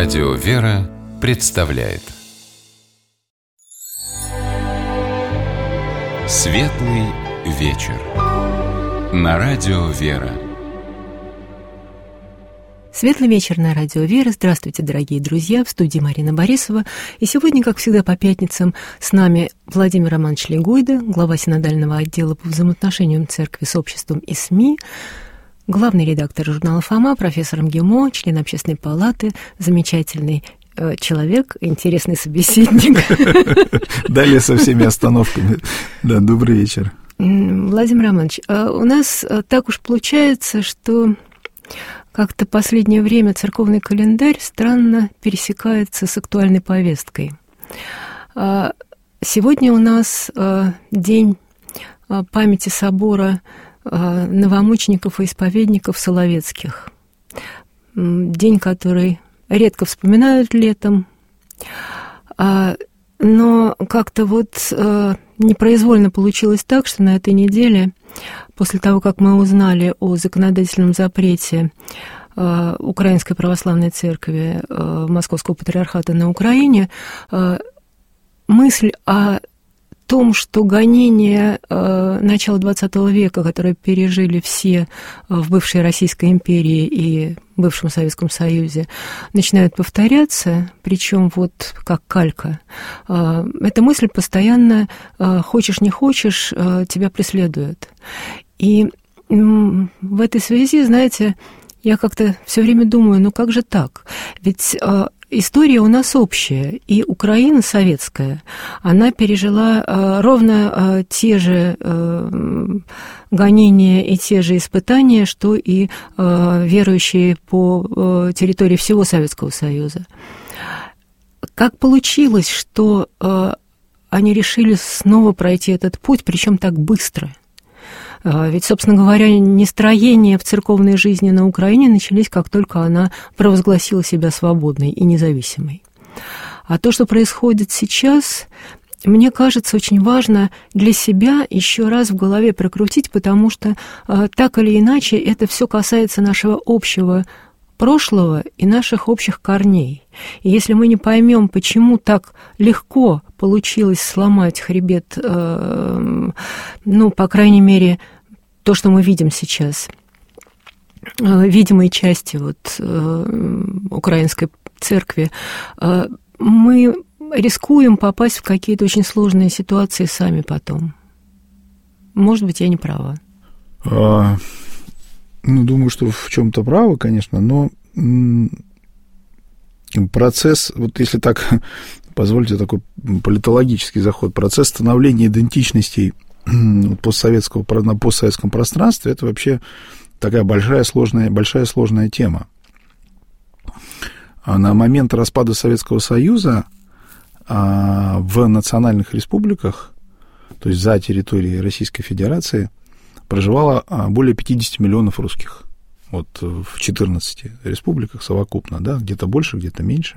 Радио «Вера» представляет Светлый вечер на Радио «Вера». Светлый вечер на Радио «Вера». Здравствуйте, дорогие друзья, в студии Марина Борисова. И сегодня, как всегда, по пятницам с нами Владимир Романович Легойда, глава синодального отдела по взаимоотношениям церкви с обществом и СМИ, главный редактор журнала «Фома», профессор МГИМО, член Общественной палаты, замечательный человек, интересный собеседник. Далее со всеми остановками. Да, добрый вечер. Владимир Романович, у нас так уж получается, что как-то последнее время церковный календарь странно пересекается с актуальной повесткой. Сегодня у нас день памяти собора новомучеников и исповедников Соловецких. День, который редко вспоминают летом, но как-то вот непроизвольно получилось так, что на этой неделе, после того, как мы узнали о законодательном запрете Украинской Православной Церкви Московского Патриархата на Украине, мысль о том, что гонения начала XX века, которые пережили все в бывшей Российской империи и бывшем Советском Союзе, начинают повторяться, причем вот как калька. Эта мысль постоянно, хочешь не хочешь, тебя преследует. И в этой связи, знаете, я как-то все время думаю, ну как же так? Ведь история у нас общая, и Украина советская, она пережила ровно те же гонения и те же испытания, что и верующие по территории всего Советского Союза. Как получилось, что они решили снова пройти этот путь, причем так быстро? Ведь, собственно говоря, нестроения в церковной жизни на Украине начались, как только она провозгласила себя свободной и независимой. А то, что происходит сейчас, мне кажется, очень важно для себя еще раз в голове прокрутить, потому что так или иначе это все касается нашего общего прошлого и наших общих корней. И если мы не поймем, почему так легко получилось сломать хребет, ну, по крайней мере, то, что мы видим сейчас, видимой части вот, украинской церкви, мы рискуем попасть в какие-то очень сложные ситуации сами потом. Может быть, я не права. Ну, думаю, что в чем-то правы, конечно, но процесс, вот если так, позвольте такой политологический заход, процесс становления идентичностей на постсоветском пространстве, это вообще такая большая сложная тема. На момент распада Советского Союза в национальных республиках, то есть за территорией Российской Федерации, проживало более 50 миллионов русских. Вот в 14 республиках совокупно, да, где-то больше, где-то меньше,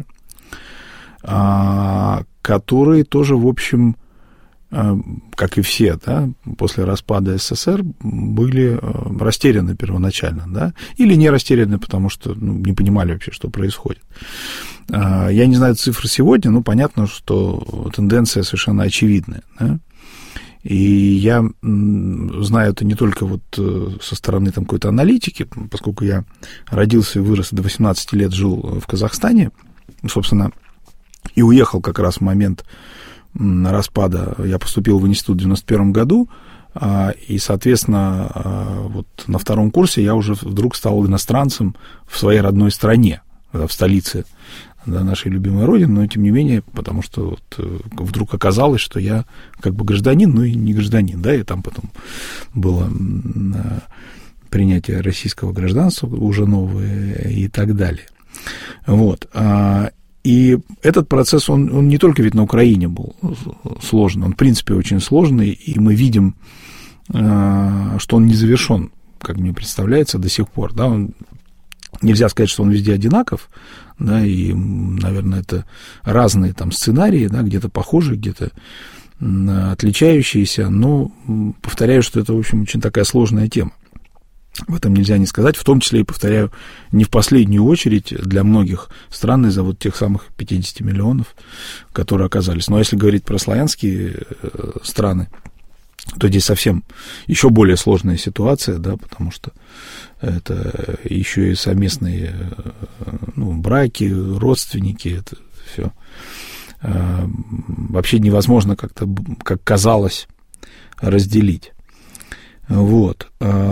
которые тоже, в общем, как и все, да, после распада СССР были растеряны первоначально, да, или не растеряны, потому что не понимали вообще, что происходит. Я не знаю цифр сегодня, но понятно, что тенденция совершенно очевидная, да. И я знаю это не только вот со стороны там какой-то аналитики, поскольку я родился и вырос, до 18 лет жил в Казахстане, собственно, и уехал как раз в момент распада. Я поступил в институт в 91 году, и, соответственно, вот на втором курсе я уже вдруг стал иностранцем в своей родной стране, в столице, да, нашей любимой родины, но тем не менее, потому что вот вдруг оказалось, что я как бы гражданин, но и не гражданин, да, и там потом было принятие российского гражданства уже новое и так далее. Вот. И этот процесс, он не только ведь на Украине был сложный, он, в принципе, очень сложный, и мы видим, что он не завершен, как мне представляется, до сих пор, да, нельзя сказать, что он везде одинаков, да, и, наверное, это разные там сценарии, да, где-то похожие, где-то отличающиеся, но повторяю, что это, в общем, очень такая сложная тема. В этом нельзя не сказать, в том числе, и, повторяю, не в последнюю очередь для многих стран из-за вот тех самых 50 миллионов, которые оказались. Но если говорить про славянские страны, то здесь совсем еще более сложная ситуация, да, потому что это еще и совместные браки, родственники, это все вообще невозможно как-то, как казалось, разделить. Вот.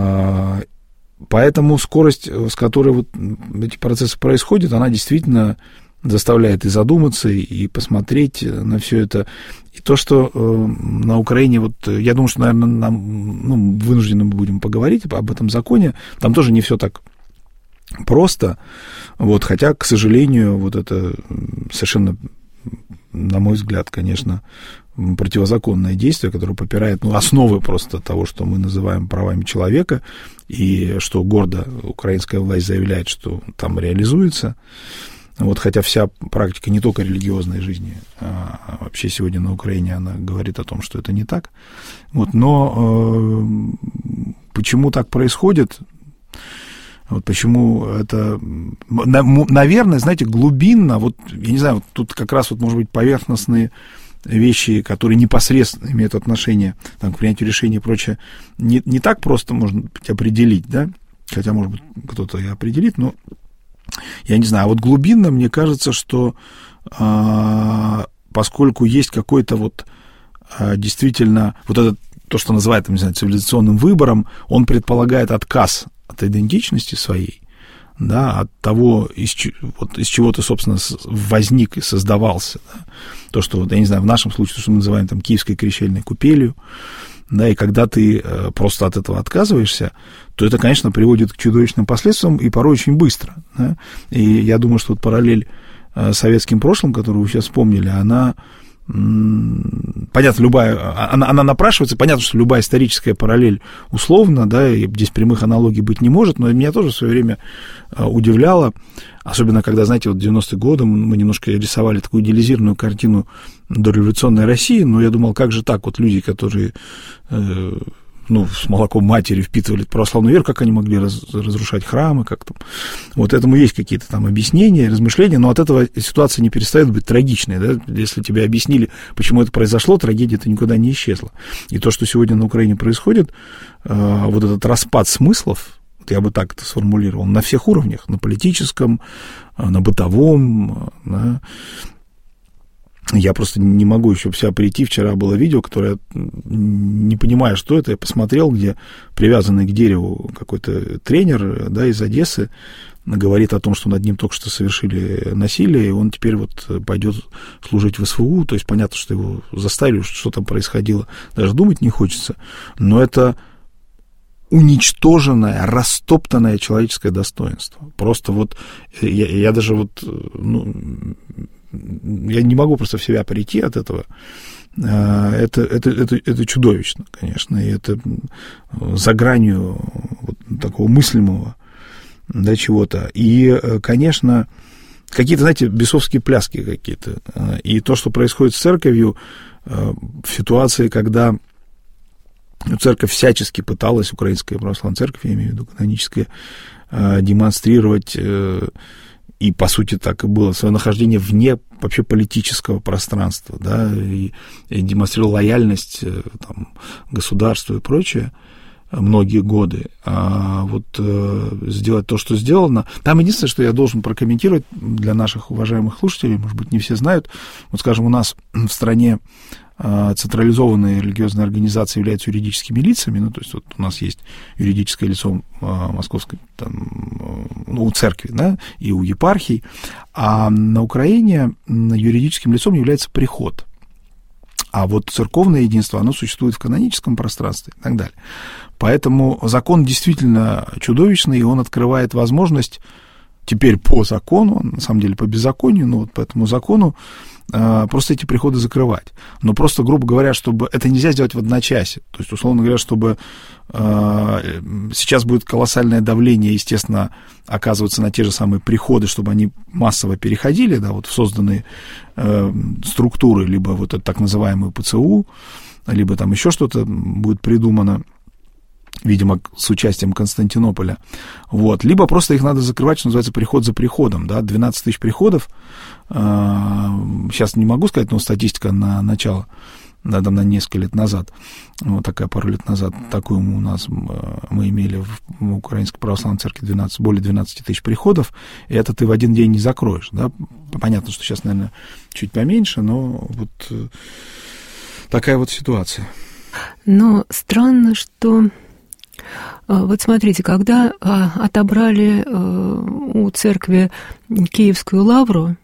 Поэтому скорость, с которой вот эти процессы происходят, она действительно заставляет и задуматься, и посмотреть на все это. И то, что на Украине, вот, я думаю, что, наверное, нам вынуждены будем поговорить об этом законе. Там тоже не все так просто, вот, хотя, к сожалению, вот это совершенно, на мой взгляд, конечно, противозаконное действие, которое попирает основы просто того, что мы называем правами человека, и что гордо украинская власть заявляет, что там реализуется. Вот, хотя вся практика не только религиозной жизни, а вообще сегодня на Украине она говорит о том, что это не так. Вот, но почему так происходит? Вот почему это, наверное, знаете, глубинно, вот, я не знаю, вот тут как раз вот, может быть, поверхностные вещи, которые непосредственно имеют отношение там, к принятию решений и прочее, не так просто можно определить, да, хотя, может быть, кто-то и определит, но я не знаю, а вот глубинно мне кажется, что поскольку есть какой-то вот действительно, вот это то, что называют, не знаю, цивилизационным выбором, он предполагает отказ от идентичности своей, да, от того, из чего ты, собственно, возник и создавался. Да. То, что, вот, я не знаю, в нашем случае, то, что мы называем там Киевской крещельной купелью, да, и когда ты просто от этого отказываешься, то это, конечно, приводит к чудовищным последствиям и порой очень быстро. Да. И я думаю, что вот параллель с советским прошлым, которую вы сейчас вспомнили, она, понятно, она напрашивается, понятно, что любая историческая параллель условна, да, и здесь прямых аналогий быть не может, но меня тоже в свое время удивляло, особенно когда, знаете, вот в 90-е годы мы немножко рисовали такую идеализированную картину дореволюционной России, но я думал, как же так, вот люди, которые с молоком матери впитывали православную веру, как они могли разрушать храмы, как там. Вот этому есть какие-то там объяснения, размышления, но от этого ситуация не перестает быть трагичной, да? Если тебе объяснили, почему это произошло, трагедия-то никуда не исчезла. И то, что сегодня на Украине происходит, вот этот распад смыслов, вот я бы так это сформулировал, на всех уровнях, на политическом, на бытовом, да? Я просто не могу еще в себя прийти. Вчера было видео, которое, не понимая, что это, я посмотрел, где привязанный к дереву какой-то тренер, да, из Одессы говорит о том, что над ним только что совершили насилие, и он теперь вот пойдет служить в СВУ. То есть понятно, что его заставили, что там происходило, даже думать не хочется. Но это уничтоженное, растоптанное человеческое достоинство. Просто вот я даже вот, я не могу просто в себя прийти от этого. Это чудовищно, конечно, и это за гранью вот такого мыслимого, да, чего-то. И, конечно, какие-то, знаете, бесовские пляски какие-то. И то, что происходит с церковью в ситуации, когда церковь всячески пыталась, Украинская православная церковь, я имею в виду каноническая, демонстрировать, и, по сути, так и было, свое нахождение вне вообще политического пространства, да, и демонстрировал лояльность там, государству и прочее многие годы. А вот сделать то, что сделано. Там единственное, что я должен прокомментировать для наших уважаемых слушателей, может быть, не все знают, вот, скажем, у нас в стране централизованные религиозные организации являются юридическими лицами, то есть вот у нас есть юридическое лицо московской, там, у церкви, да, и у епархий, а на Украине юридическим лицом является приход. А вот церковное единство, оно существует в каноническом пространстве и так далее. Поэтому закон действительно чудовищный, и он открывает возможность теперь по закону, на самом деле по беззаконию, но вот по этому закону просто эти приходы закрывать. Но просто, грубо говоря, чтобы это нельзя сделать в одночасье. То есть, условно говоря, чтобы сейчас будет колоссальное давление, естественно, оказываться на те же самые приходы, чтобы они массово переходили, да, вот в созданные структуры, либо вот это так называемую ПЦУ, либо там еще что-то будет придумано. видимо, с участием Константинополя. Вот. Либо просто их надо закрывать, что называется, приход за приходом. Да? 12 тысяч приходов. Сейчас не могу сказать, но статистика на начало, на несколько лет назад, вот такая, пару лет назад, такую мы имели в Украинской Православной Церкви более 12 тысяч приходов, и это ты в один день не закроешь. Да? Понятно, что сейчас, наверное, чуть поменьше, но вот такая вот ситуация. Но странно, что... Вот смотрите, когда отобрали у церкви Киевскую лавру,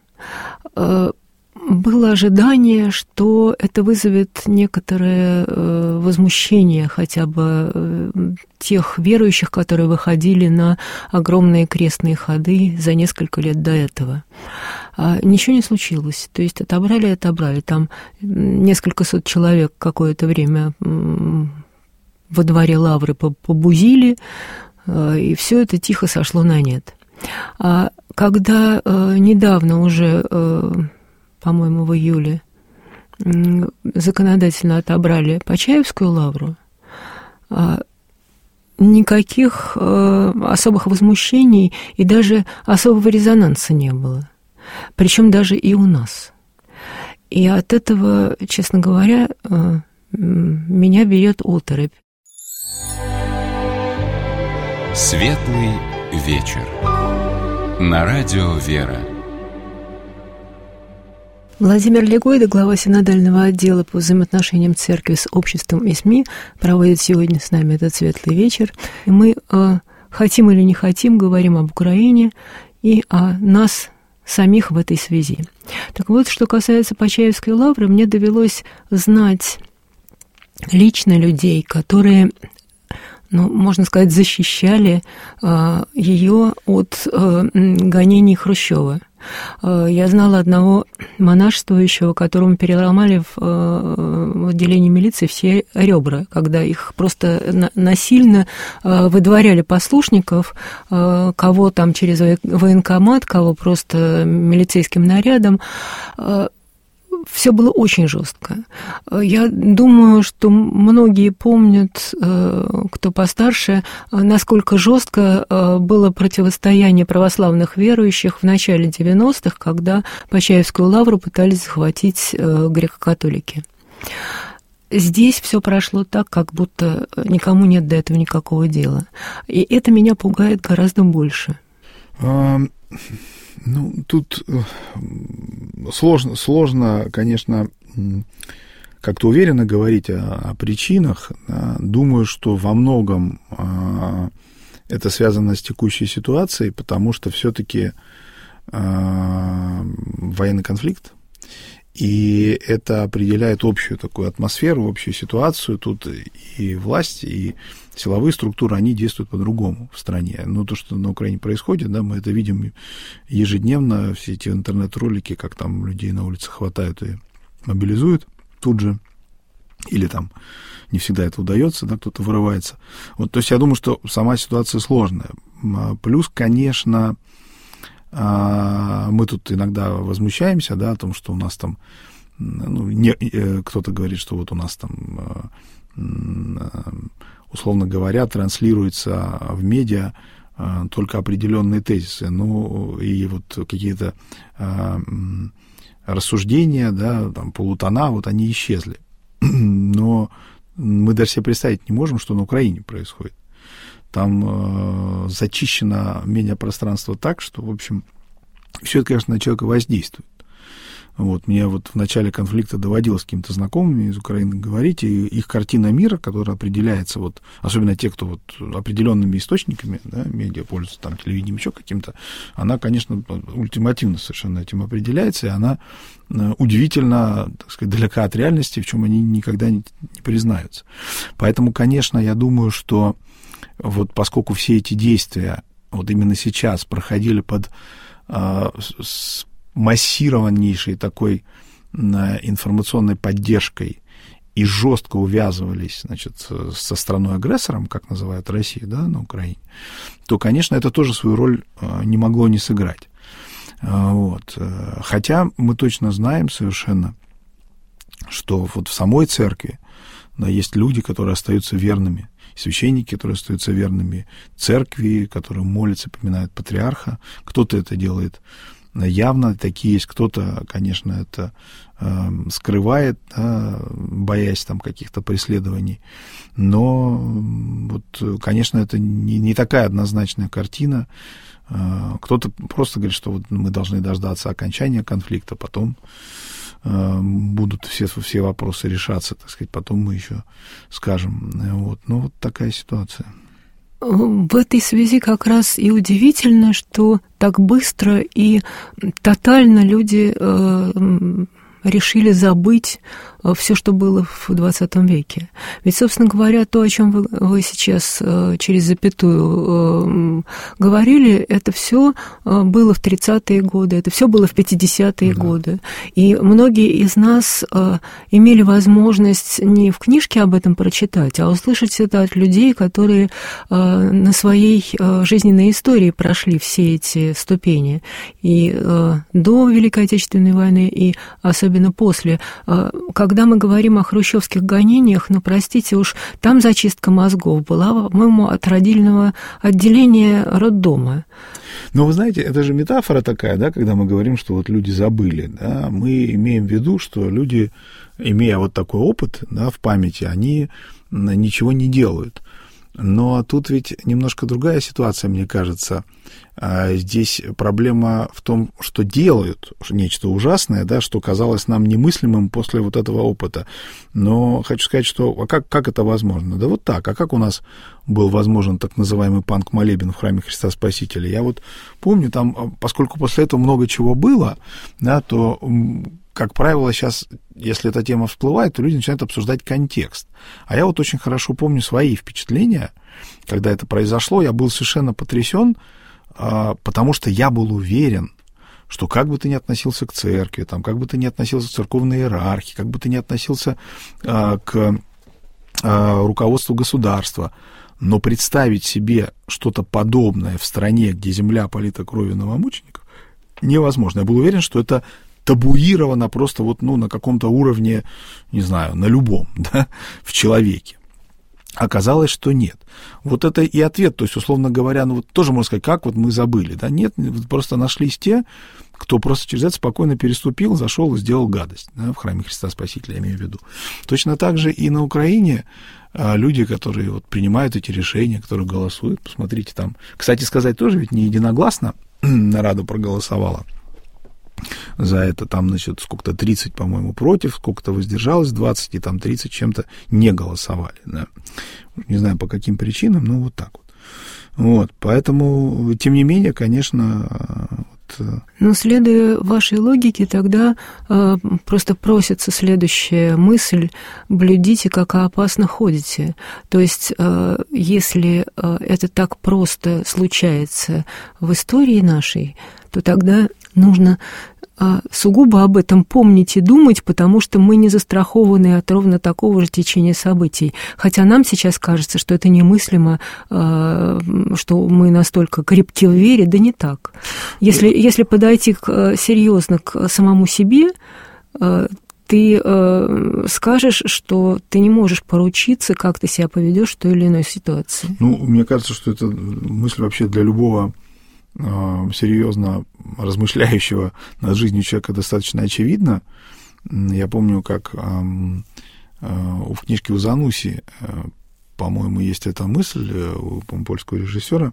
было ожидание, что это вызовет некоторое возмущение хотя бы тех верующих, которые выходили на огромные крестные ходы за несколько лет до этого. Ничего не случилось. То есть отобрали. Там несколько сот человек какое-то время во дворе лавры побузили, и все это тихо сошло на нет. А когда недавно уже, по-моему, в июле, законодательно отобрали Почаевскую лавру, никаких особых возмущений и даже особого резонанса не было. Причем даже и у нас. И от этого, честно говоря, меня берет оторопь. Светлый вечер. На радио «Вера». Владимир Легойда, глава синодального отдела по взаимоотношениям церкви с обществом и СМИ, проводит сегодня с нами этот светлый вечер. И мы, хотим или не хотим, говорим об Украине и о нас самих в этой связи. Так вот, что касается Почаевской лавры, мне довелось знать лично людей, которые... можно сказать, защищали ее от гонений Хрущева. Я знала одного монашествующего, которому переломали в отделении милиции все ребра, когда их просто насильно выдворяли послушников, кого там через военкомат, кого просто милицейским нарядом. Все было очень жестко. Я думаю, что многие помнят, кто постарше, насколько жестко было противостояние православных верующих в начале 90-х, когда Почаевскую лавру пытались захватить греко-католики. Здесь все прошло так, как будто никому нет до этого никакого дела. И это меня пугает гораздо больше. Тут сложно, конечно, как-то уверенно говорить о причинах. Думаю, что во многом это связано с текущей ситуацией, потому что все-таки военный конфликт, и это определяет общую такую атмосферу, общую ситуацию. Тут и власть, и силовые структуры, они действуют по-другому в стране. Но то, что на Украине происходит, да, мы это видим ежедневно, все эти интернет-ролики, как там людей на улице хватают и мобилизуют тут же, или там не всегда это удается, да, кто-то вырывается. Вот, то есть я думаю, что сама ситуация сложная. Плюс, конечно, мы тут иногда возмущаемся, да, о том, что у нас там, кто-то говорит, что вот у нас там, условно говоря, транслируются в медиа только определенные тезисы, и вот какие-то рассуждения, да, там, полутона, вот они исчезли. Но мы даже себе представить не можем, что на Украине происходит. Там зачищено медиапространство так, что, в общем, все это, конечно, на человека воздействует. Вот, мне вот в начале конфликта доводилось с какими-то знакомыми из Украины говорить, и их картина мира, которая определяется, вот, особенно те, кто вот определенными источниками, да, медиа пользуются, там, телевидением, еще каким-то, она, конечно, ультимативно совершенно этим определяется, и она удивительно, так сказать, далека от реальности, в чем они никогда не признаются. Поэтому, конечно, я думаю, что вот поскольку все эти действия вот именно сейчас проходили под массированнейшей такой информационной поддержкой и жестко увязывались, значит, со страной-агрессором, как называют Россию, да, на Украине, то, конечно, это тоже свою роль не могло не сыграть. Вот. Хотя мы точно знаем совершенно, что вот в самой церкви, да, есть люди, которые остаются верными священники, которые остаются верными церкви, которые молятся, поминают патриарха. Кто-то это делает явно, такие есть, кто-то, конечно, это скрывает, да, боясь там каких-то преследований. Но вот, конечно, это не такая однозначная картина. Кто-то просто говорит, что вот мы должны дождаться окончания конфликта, потом будут все вопросы решаться, так сказать, потом мы еще скажем. Вот. Ну, вот такая ситуация. В этой связи как раз и удивительно, что так быстро и тотально люди решили забыть все, что было в XX веке. Ведь, собственно говоря, то, о чем вы сейчас через запятую говорили, это все было в 30-е годы, это все было в 50-е годы. И многие из нас имели возможность не в книжке об этом прочитать, а услышать это от людей, которые на своей жизненной истории прошли все эти ступени. И до Великой Отечественной войны, и особенно после. Когда мы говорим о хрущевских гонениях, ну, простите уж, там зачистка мозгов была, по-моему, от родильного отделения роддома. Но вы знаете, это же метафора такая, да, когда мы говорим, что вот люди забыли, да, мы имеем в виду, что люди, имея вот такой опыт, да, в памяти, они ничего не делают. Но тут ведь немножко другая ситуация, мне кажется. Здесь проблема в том, что делают нечто ужасное, да, что казалось нам немыслимым после вот этого опыта. Но хочу сказать, что как это возможно? Да вот так. А как у нас был возможен так называемый панк-молебен в храме Христа Спасителя? Я вот помню, там, поскольку после этого много чего было, да, то, как правило, сейчас, если эта тема всплывает, то люди начинают обсуждать контекст. А я вот очень хорошо помню свои впечатления, когда это произошло. Я был совершенно потрясен, потому что я был уверен, что как бы ты ни относился к церкви, там, как бы ты ни относился к церковной иерархии, как бы ты ни относился к руководству государства, но представить себе что-то подобное в стране, где земля полита кровью новомучеников, невозможно. Я был уверен, что это табуировано просто вот, ну, на каком-то уровне, не знаю, на любом, да, в человеке. Оказалось, что нет. Вот это и ответ, то есть, условно говоря, ну вот тоже можно сказать, как вот мы забыли, да, нет, просто нашлись те, кто просто через это спокойно переступил, зашел и сделал гадость, да, в храме Христа Спасителя, я имею в виду. Точно так же и на Украине люди, которые вот принимают эти решения, которые голосуют, посмотрите, там, кстати сказать, тоже ведь не единогласно Рада проголосовала за это, там, значит, сколько-то 30, по-моему, против, сколько-то воздержалось, 20, и там 30 чем-то не голосовали, да. Не знаю, по каким причинам, но вот так вот. Вот, поэтому, тем не менее, конечно... Но, следуя вашей логике, тогда просто просится следующая мысль: блюдите, как опасно ходите. То есть, если это так просто случается в истории нашей, то тогда нужно сугубо об этом помнить и думать, потому что мы не застрахованы от ровно такого же течения событий. Хотя нам сейчас кажется, что это немыслимо, что мы настолько крепки в вере, да не так. Если подойти серьезно к самому себе, ты скажешь, что ты не можешь поручиться, как ты себя поведешь в той или иной ситуации. Ну, мне кажется, что это мысль вообще для любого серьезно размышляющего над жизнью человека достаточно очевидна. Я помню, как в книжке у Зануси, по-моему, есть эта мысль у польского режиссера.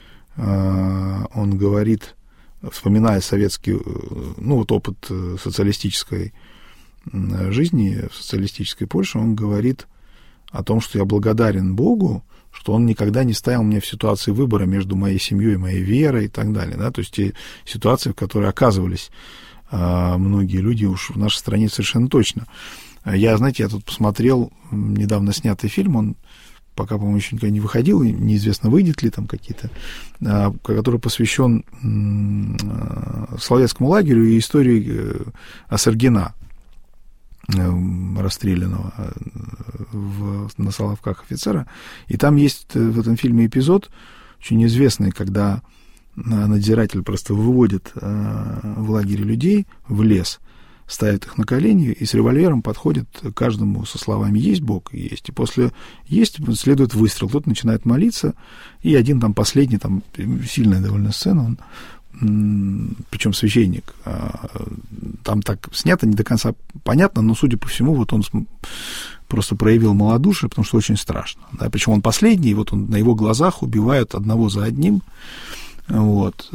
Он говорит, вспоминая советский, ну, вот опыт социалистической жизни, в социалистической Польше, он говорит о том, что я благодарен Богу, что он никогда не ставил меня в ситуации выбора между моей семьей и моей верой и так далее, да, то есть те ситуации, в которые оказывались многие люди уж в нашей стране совершенно точно. Я тут посмотрел недавно снятый фильм, он пока, по-моему, еще никогда не выходил, неизвестно, выйдет ли там какие-то, который посвящен Соловецкому лагерю и истории Осергина, расстрелянного на Соловках офицера. И там есть в этом фильме эпизод очень известный, когда надзиратель просто выводит в лагере людей в лес, ставит их на колени и с револьвером подходит к каждому со словами «Есть Бог?» «Есть». И после «Есть» следует выстрел. Тот начинает молиться, и один там последний, там сильная довольно сцена, он, причем священник, там так снято не до конца понятно, но, судя по всему, вот он просто проявил малодушие, потому что очень страшно. Да? Причем он последний, и вот он, на его глазах убивают одного за одним. Вот.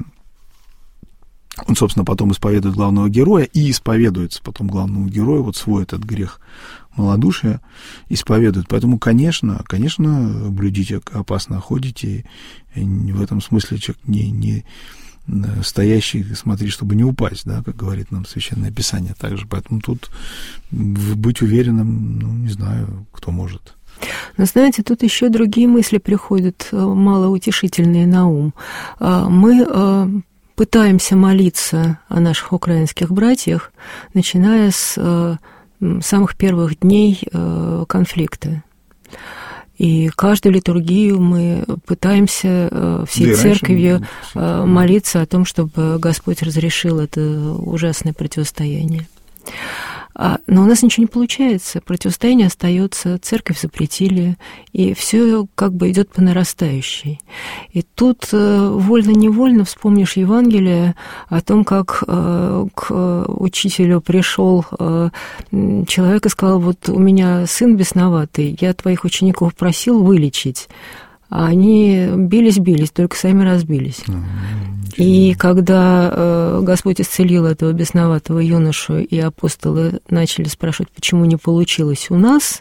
Он, собственно, потом исповедует главного героя и исповедуется потом главному герою, вот свой этот грех малодушия исповедует. Поэтому, конечно, блюдите опасно ходите, и в этом смысле человек не стоящий, смотри, чтобы не упасть, да, как говорит нам Священное Писание также. Поэтому тут быть уверенным, ну, не знаю, кто может. Но, знаете, тут еще другие мысли приходят, малоутешительные на ум. Мы пытаемся молиться о наших украинских братьях, начиная с самых первых дней конфликта. И каждую литургию мы пытаемся всей церковью молиться о том, чтобы Господь разрешил это ужасное противостояние. Но у нас ничего не получается, противостояние остается, церковь запретили, и все как бы идет по нарастающей. И тут вольно-невольно вспомнишь Евангелие о том, как к учителю пришел человек и сказал: вот у меня сын бесноватый, я твоих учеников просил вылечить, а они бились, только сами разбились. И когда Господь исцелил этого бесноватого юношу, и апостолы начали спрашивать, почему не получилось у нас,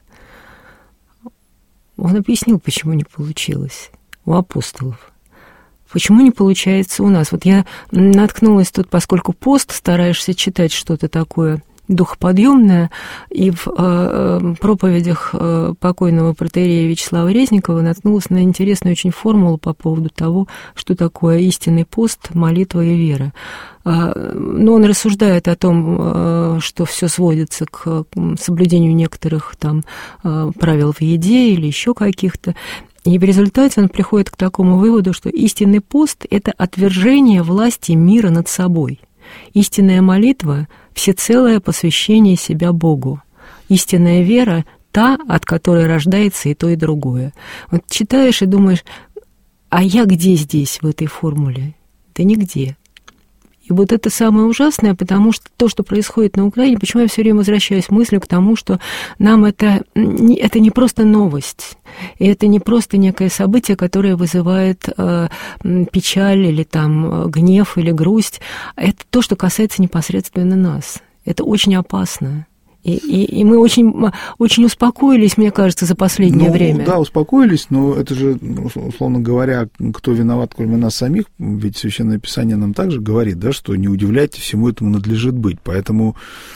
он объяснил, почему не получилось у апостолов. Почему не получается у нас? Вот я наткнулась тут, поскольку пост, стараешься читать что-то такое духоподъемное, и в проповедях покойного протоиерея Вячеслава Резникова наткнулась на интересную очень формулу по поводу того, что такое истинный пост, молитва и вера. Но он рассуждает о том, что все сводится к соблюдению некоторых там правил в еде или еще каких-то. И в результате он приходит к такому выводу, что истинный пост – это отвержение власти мира над собой. Истинная молитва – всецелое посвящение себя Богу. Истинная вера – та, от которой рождается и то, и другое. Вот читаешь и думаешь, а я где здесь, в этой формуле? Да нигде. И вот это самое ужасное, потому что то, что происходит на Украине, почему я все время возвращаюсь мыслью к тому, что нам это не просто новость, и это не просто некое событие, которое вызывает печаль или там гнев или грусть, это то, что касается непосредственно нас. Это очень опасно. И мы очень успокоились, мне кажется, за последнее время. Да, успокоились, но это же, условно говоря, кто виноват, кроме нас самих, ведь Священное Писание нам также говорит, да, что не удивляйтесь, всему этому надлежит быть. Поэтому,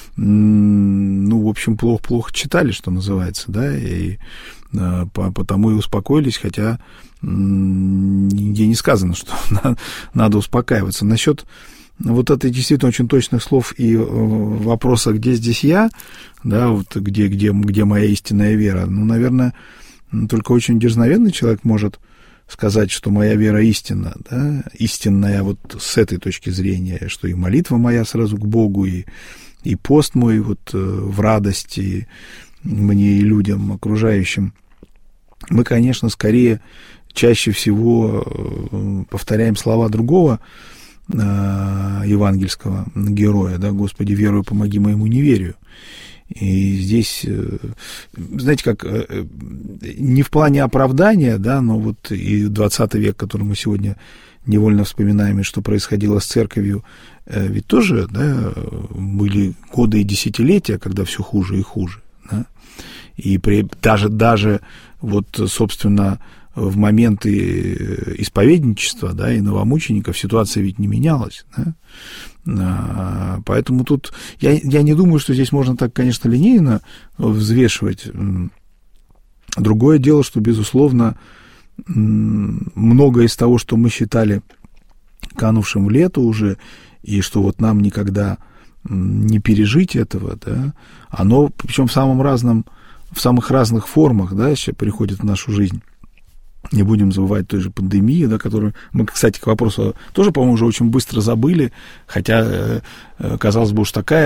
в общем, плохо читали, что называется, да, и потому и успокоились, хотя нигде не сказано, что надо успокаиваться. Насчет вот это действительно очень точных слов и вопроса, где здесь я, да, вот где моя истинная вера. Наверное, только очень дерзновенный человек может сказать, что моя вера истинна, да, истинная вот с этой точки зрения, что и молитва моя сразу к Богу, и пост мой вот в радости мне и людям окружающим. Мы, конечно, скорее чаще всего повторяем слова другого евангельского героя, да, «Господи, верую, помоги моему неверию». И здесь, знаете, как не в плане оправдания, да, но вот и 20 век, который мы сегодня невольно вспоминаем, и что происходило с церковью, ведь тоже, да, были годы и десятилетия, когда все хуже и хуже, да, и даже вот, собственно, в моменты исповедничества, да, и новомучеников ситуация ведь не менялась, да? Поэтому тут я не думаю, что здесь можно так, конечно, линейно взвешивать. Другое дело, что, безусловно, многое из того, что мы считали канувшим в лету уже, и что вот нам никогда не пережить этого, да, оно, причем в самых разных формах, да, сейчас приходит в нашу жизнь. Не будем забывать той же пандемии, да, которую мы, кстати, к вопросу тоже, по-моему, уже очень быстро забыли, хотя, казалось бы, уж такая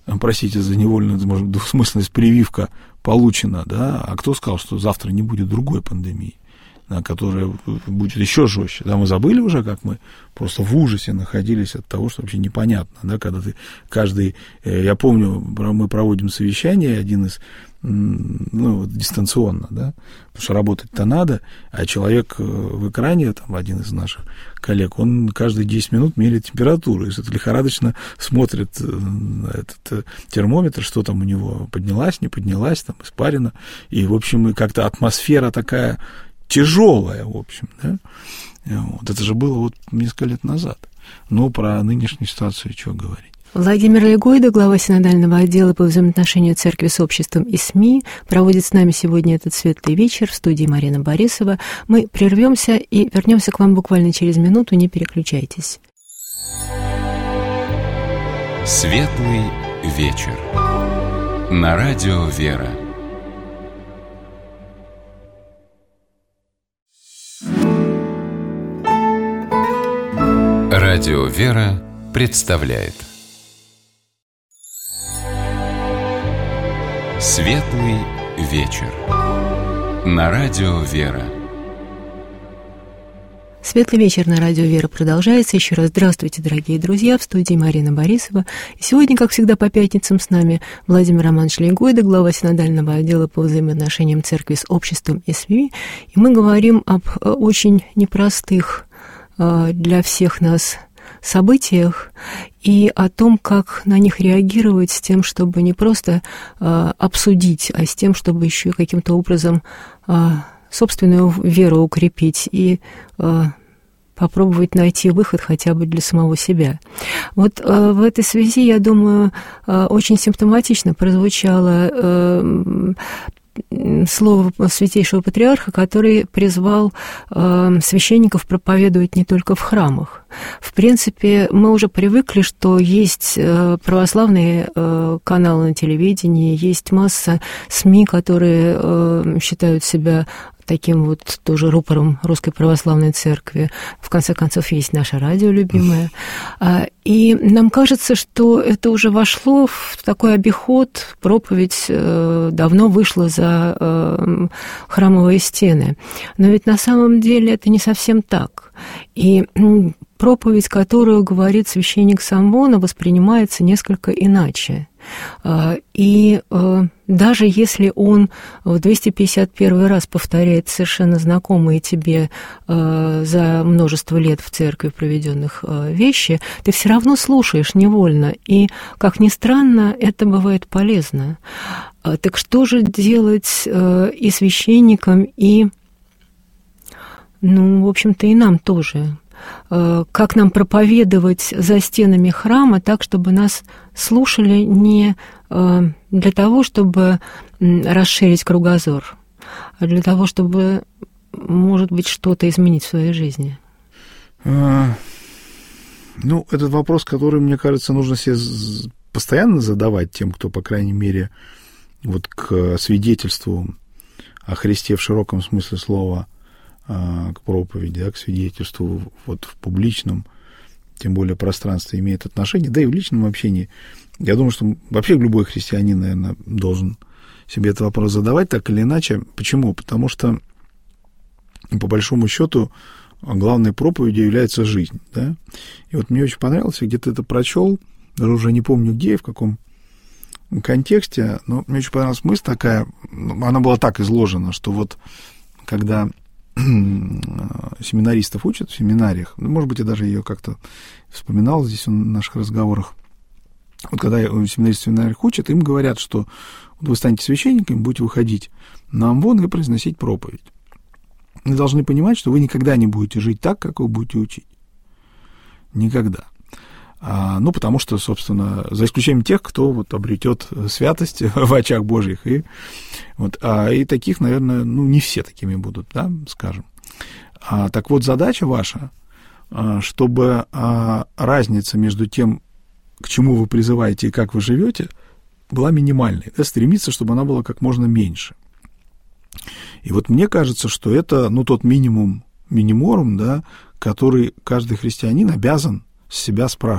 простите за невольную, может быть, двусмысленность, прививка получена, да, а кто сказал, что завтра не будет другой пандемии, да, которая будет еще жестче, да, мы забыли уже, как мы просто в ужасе находились от того, что вообще непонятно, да, когда ты я помню, мы проводим совещание, один из, дистанционно, да, потому что работать-то надо, а человек в экране, там, один из наших коллег, он каждые 10 минут меряет температуру, и это лихорадочно смотрит на этот термометр, что там у него поднялась, не поднялась, там, испарина, и, в общем, как-то атмосфера такая тяжелая, в общем, да, вот, это же было вот несколько лет назад, но про нынешнюю ситуацию что говорить. Владимир Легойда, глава синодального отдела по взаимоотношению церкви с обществом и СМИ, проводит с нами сегодня этот светлый вечер в студии Марина Борисова. Мы прервемся и вернемся к вам буквально через минуту, не переключайтесь. Светлый вечер. На радио «Вера». Радио «Вера» представляет Светлый вечер. На радио «Вера». Светлый вечер на радио «Вера» продолжается. Еще раз здравствуйте, дорогие друзья, в студии Марина Борисова. И сегодня, как всегда, по пятницам с нами Владимир Романович Легойда, глава синодального отдела по взаимоотношениям церкви с обществом и СМИ. И мы говорим об очень непростых для всех нас событиях и о том, как на них реагировать с тем, чтобы не просто обсудить, а с тем, чтобы еще каким-то образом собственную веру укрепить и попробовать найти выход хотя бы для самого себя. Вот в этой связи, я думаю, очень симптоматично прозвучало слово Святейшего Патриарха, который призвал священников проповедовать не только в храмах. В принципе, мы уже привыкли, что есть православные каналы на телевидении, есть масса СМИ, которые считают себя таким вот тоже рупором Русской Православной Церкви. В конце концов, есть наше радио любимое. И нам кажется, что это уже вошло в такой обиход, проповедь давно вышла за храмовые стены. Но ведь на самом деле это не совсем так. И проповедь, которую говорит священник Самвона, воспринимается несколько иначе. И даже если он в 251 раз повторяет совершенно знакомые тебе за множество лет в церкви проведенных вещи, ты все равно слушаешь невольно. И, как ни странно, это бывает полезно. Так что же делать и священникам, и, в общем-то, и нам тоже? Как нам проповедовать за стенами храма так, чтобы нас слушали не для того, чтобы расширить кругозор, а для того, чтобы, может быть, что-то изменить в своей жизни? Этот вопрос, который, мне кажется, нужно себе постоянно задавать тем, кто, по крайней мере, вот к свидетельству о Христе в широком смысле слова, к проповеди, к свидетельству вот в публичном, тем более пространстве имеет отношение, да и в личном общении. Я думаю, что вообще любой христианин, наверное, должен себе этот вопрос задавать так или иначе. Почему? Потому что, по большому счету, главной проповедью является жизнь. Да? И вот мне очень понравилось, я где-то это прочел, даже уже не помню где, в каком контексте, но мне очень понравилась мысль такая, она была так изложена, что вот когда семинаристов учат в семинариях, может быть, я даже ее как-то вспоминал здесь в наших разговорах. Вот когда семинаристов в семинариях учат, им говорят, что вот вы станете священниками, будете выходить на амвон и произносить проповедь. Вы должны понимать, что вы никогда не будете жить так, как вы будете учить. Никогда. Потому что, собственно, за исключением тех, кто вот обретет святость в очах Божьих. И таких, наверное, не все такими будут, да, скажем. Так вот, задача ваша, чтобы разница между тем, к чему вы призываете и как вы живете, была минимальной. Да, стремиться, чтобы она была как можно меньше. И вот мне кажется, что это, тот минимум, да, который каждый христианин обязан себя спрашивать.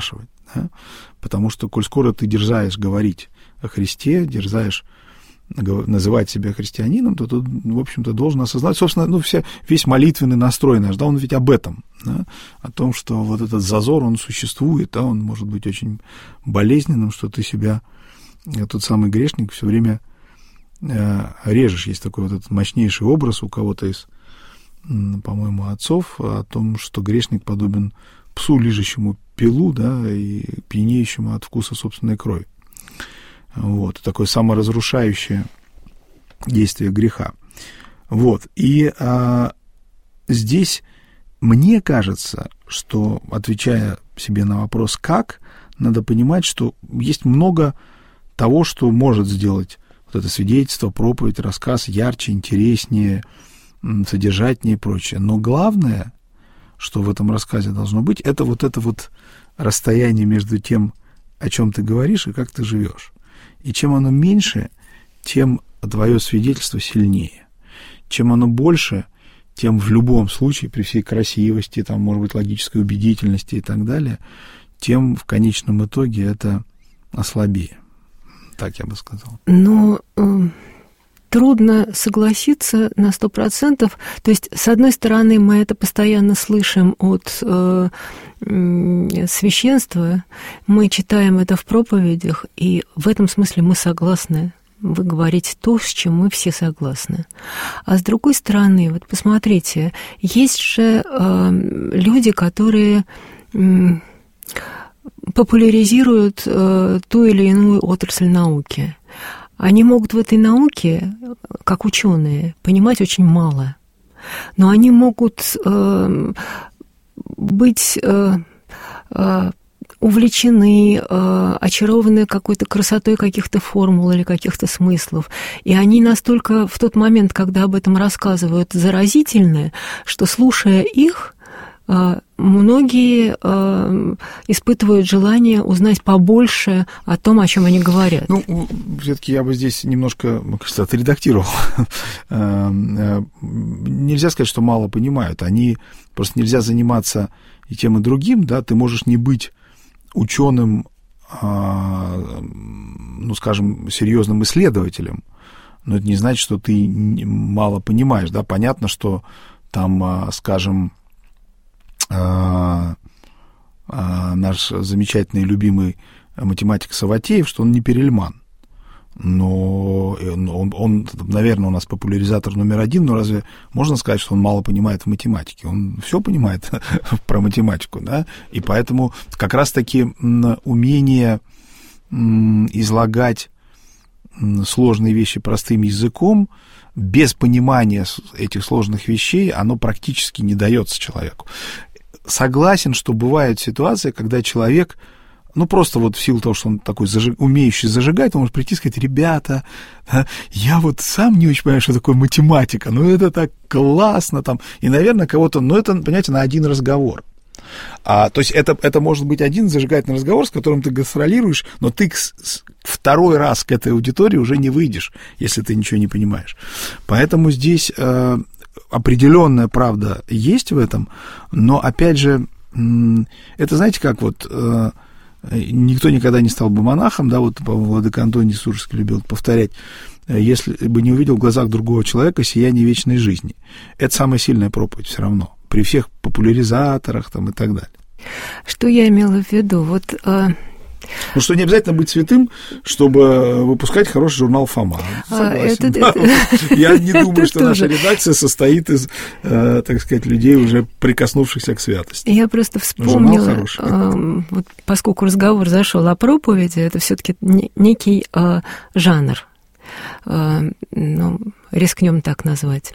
Да? Потому что, коль скоро ты дерзаешь говорить о Христе, дерзаешь называть себя христианином, то ты, в общем-то, должен осознать, собственно, весь молитвенный настрой наш, да, он ведь об этом, да, о том, что вот этот зазор, он существует, да, он может быть очень болезненным, что ты себя, тот самый грешник, все время режешь. Есть такой вот этот мощнейший образ у кого-то из, по-моему, отцов о том, что грешник подобен псу, лижущему пилу, да, и пьянеющему от вкуса собственной крови. Вот, такое саморазрушающее действие греха. Вот, и здесь мне кажется, что, отвечая себе на вопрос «как?», надо понимать, что есть много того, что может сделать вот это свидетельство, проповедь, рассказ ярче, интереснее, содержательнее и прочее. Но главное, что в этом рассказе должно быть, это вот расстояние между тем, о чем ты говоришь, и как ты живешь. И чем оно меньше, тем твое свидетельство сильнее. Чем оно больше, тем в любом случае, при всей красивости, там, может быть, логической убедительности и так далее, тем в конечном итоге это слабее. Так я бы сказал. Но трудно согласиться на 100%. То есть, с одной стороны, мы это постоянно слышим от священства, мы читаем это в проповедях, и в этом смысле мы согласны. Вы говорите то, с чем мы все согласны. А с другой стороны, вот посмотрите, есть же люди, которые популяризируют ту или иную отрасль науки. Они могут в этой науке, как ученые, понимать очень мало, но они могут быть увлечены, очарованы какой-то красотой каких-то формул или каких-то смыслов. И они настолько в тот момент, когда об этом рассказывают, заразительны, что, слушая их, многие испытывают желание узнать побольше о том, о чем они говорят. Ну, все-таки я бы здесь немножко, кажется, отредактировал. Нельзя сказать, что мало понимают. Они просто нельзя заниматься и тем, и другим, да, ты можешь не быть ученым, ну, скажем, серьезным исследователем, но это не значит, что ты мало понимаешь, да, понятно, что там, скажем, наш замечательный любимый математик Саватеев, что он не Перельман, но он, наверное, у нас популяризатор номер один, но разве можно сказать, что он мало понимает в математике? Он все понимает про математику, да, и поэтому как раз-таки умение излагать сложные вещи простым языком, без понимания этих сложных вещей, оно практически не дается человеку. Согласен, что бывает ситуация, когда человек, ну, просто вот в силу того, что он такой умеющий зажигать, он может прийти и сказать: ребята, я вот сам не очень понимаю, что такое математика, но это так классно там, и, наверное, кого-то, ну, это, понимаете, на один разговор. То есть это может быть один зажигательный разговор, с которым ты гастролируешь, но ты второй раз к этой аудитории уже не выйдешь, если ты ничего не понимаешь. Поэтому здесь определенная правда есть в этом, но, опять же, это, знаете, как вот никто никогда не стал бы монахом, да, вот, по-моему, владыка Антоний Сурожский любил повторять: если бы не увидел в глазах другого человека сияние вечной жизни. Это самая сильная проповедь все равно, при всех популяризаторах там и так далее. Что я имела в виду? Вот... Ну, что не обязательно быть святым, чтобы выпускать хороший журнал «Фома». Согласен. Я не думаю, что наша редакция состоит из, так сказать, людей, уже прикоснувшихся к святости. Я просто вспомнила, вот, поскольку разговор зашел о проповеди, это все-таки некий жанр, ну, рискнем так назвать.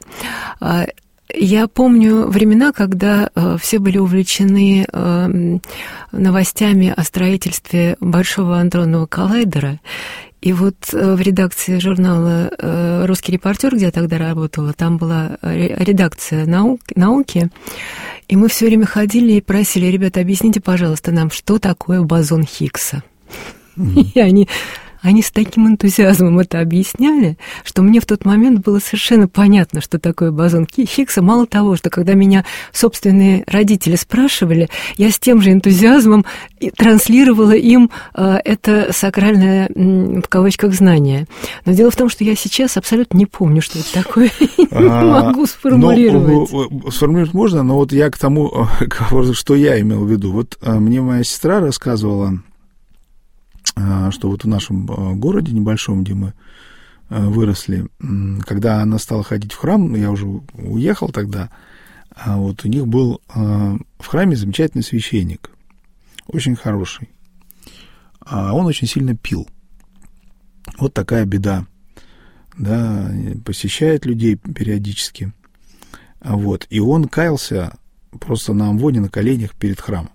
Я помню времена, когда все были увлечены новостями о строительстве Большого адронного коллайдера. И вот в редакции журнала «Русский репортер», где я тогда работала, там была редакция науки, и мы все время ходили и просили: ребята, объясните, пожалуйста, нам, что такое бозон Хиггса. И они они с таким энтузиазмом это объясняли, что мне в тот момент было совершенно понятно, что такое бозон Хиггса. Мало того, что когда меня собственные родители спрашивали, я с тем же энтузиазмом транслировала им это сакральное, в кавычках, знание. Но дело в том, что я сейчас абсолютно не помню, что это такое, не могу сформулировать. Сформулировать можно, но вот я к тому, что я имел в виду. Вот мне моя сестра рассказывала, что вот в нашем городе небольшом, где мы выросли, когда она стала ходить в храм, я уже уехал тогда, а вот у них был в храме замечательный священник, очень хороший, а он очень сильно пил. Вот такая беда, да, посещает людей периодически, вот, и он каялся просто на амвоне, на коленях перед храмом.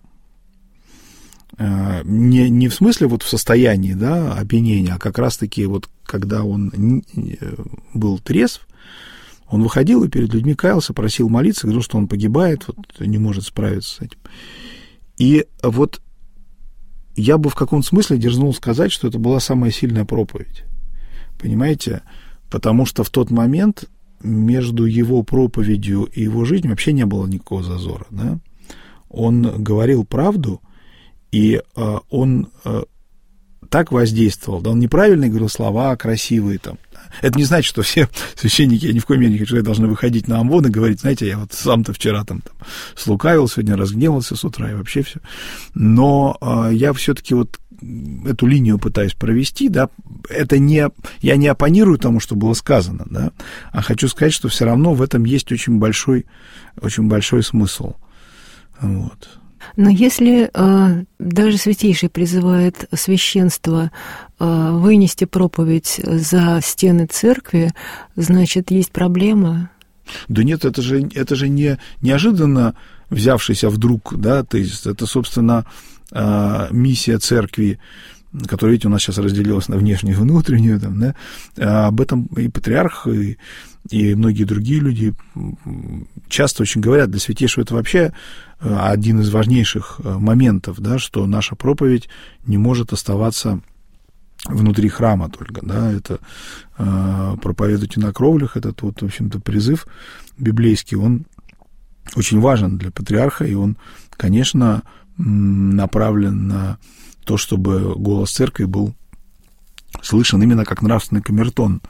Не в смысле вот в состоянии, да, опьянения, а как раз-таки вот когда он был трезв, он выходил и перед людьми каялся, просил молиться, говорил, что он погибает, вот, не может справиться с этим. И вот я бы в каком-то смысле дерзнул сказать, что это была самая сильная проповедь. Понимаете? Потому что в тот момент между его проповедью и его жизнью вообще не было никакого зазора, да? Он говорил правду, и он так воздействовал, да, он неправильно говорил слова, красивые там. Это не значит, что все священники, я ни в коем мере не хочу, должны выходить на амвон и говорить, знаете, я вот сам-то вчера там слукавил, сегодня разгневался с утра и вообще все. Но я все-таки вот эту линию пытаюсь провести, да, это не, я не оппонирую тому, что было сказано, да, а хочу сказать, что все равно в этом есть очень большой смысл. Вот. Но если даже Святейший призывает священство вынести проповедь за стены церкви, значит, есть проблема? Да нет, это же не неожиданно взявшийся вдруг, да, то есть это, собственно, миссия церкви, которая, видите, у нас сейчас разделилась на внешнюю и внутреннюю, там, да, об этом и патриарх, и многие другие люди часто очень говорят. Для Святейшего это вообще один из важнейших моментов, да, что наша проповедь не может оставаться внутри храма только, да, это проповедуйте на кровлях, этот вот, в общем-то, призыв библейский, он очень важен для патриарха, и он, конечно, направлен на то, чтобы голос церкви был слышен именно как нравственный камертон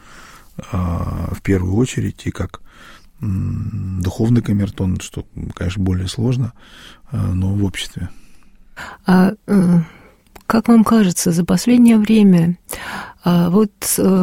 в первую очередь, и как духовный камертон, что, конечно, более сложно, но в обществе. А как вам кажется, за последнее время вот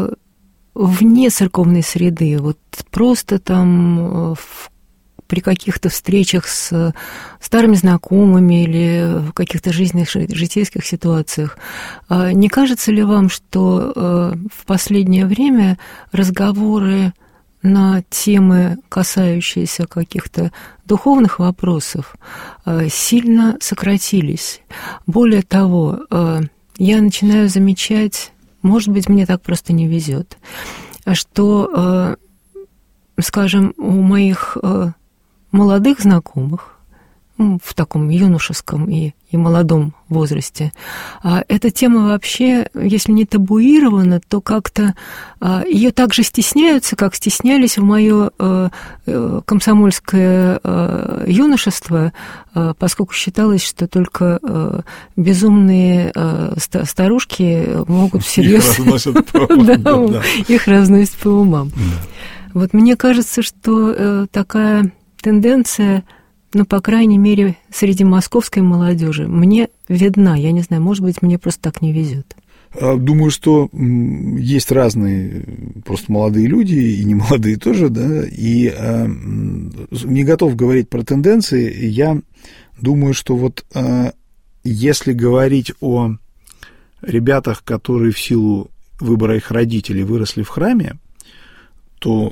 вне церковной среды, вот просто там при каких-то встречах с старыми знакомыми или в каких-то житейских ситуациях, не кажется ли вам, что в последнее время разговоры на темы, касающиеся каких-то духовных вопросов, сильно сократились? Более того, я начинаю замечать, может быть, мне так просто не везет, что, скажем, у моих молодых знакомых, в таком юношеском и молодом возрасте, эта тема вообще, если не табуирована, то как-то ее так же стесняются, как стеснялись в мое комсомольское юношество, поскольку считалось, что только безумные старушки могут всерьез... Их разносят по умам. Вот мне кажется, что такая тенденция, ну, по крайней мере, среди московской молодежи, мне видна. Я не знаю, может быть, мне просто так не везет. Думаю, что есть разные просто молодые люди, и немолодые тоже, да, и не готов говорить про тенденции. Я думаю, что вот если говорить о ребятах, которые в силу выбора их родителей выросли в храме, то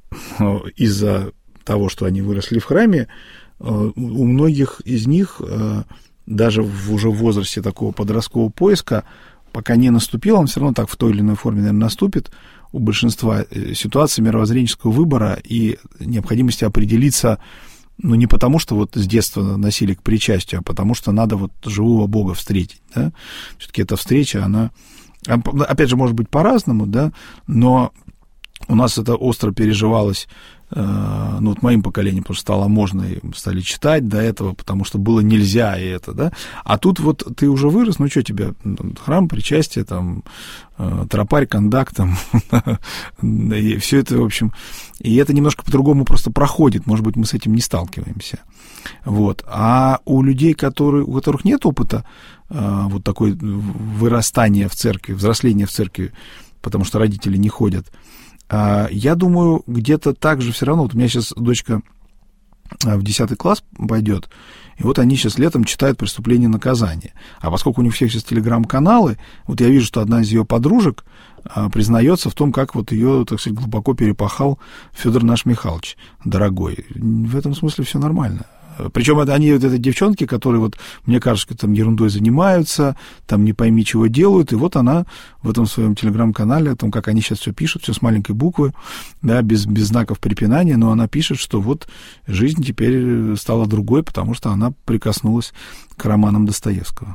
из-за того, что они выросли в храме, у многих из них, даже уже в возрасте такого подросткового поиска, пока не наступил, он все равно так в той или иной форме, наверное, наступит, у большинства ситуаций мировоззренческого выбора и необходимости определиться, ну, не потому, что вот с детства носили к причастию, а потому что надо вот живого Бога встретить, да? Все-таки эта встреча, она опять же, может быть, по-разному, да, но у нас это остро переживалось, ну, вот моим поколением, потому что стало можно, и стали читать до этого, потому что было нельзя, и это, да, а тут вот ты уже вырос, ну, что тебе, храм, причастие, там, тропарь, кондак, там, и все это, в общем, и это немножко по-другому просто проходит, может быть, мы с этим не сталкиваемся, вот, а у людей, у которых нет опыта, вот такой вырастания в церкви, взросления в церкви, потому что родители не ходят, я думаю, где-то так же все равно. Вот у меня сейчас дочка в 10 класс пойдет, и вот они сейчас летом читают «Преступление и наказание». А поскольку у них всех сейчас телеграм-каналы, вот я вижу, что одна из ее подружек признается в том, как вот ее, так сказать, глубоко перепахал Федор наш Михайлович, дорогой. В этом смысле все нормально. Причем они, вот эти девчонки, которые, вот, мне кажется, там ерундой занимаются, там не пойми чего делают, и вот она в этом своем телеграм-канале, о том, как они сейчас все пишут, все с маленькой буквы, да, без знаков препинания, но она пишет, что вот жизнь теперь стала другой, потому что она прикоснулась к романам Достоевского.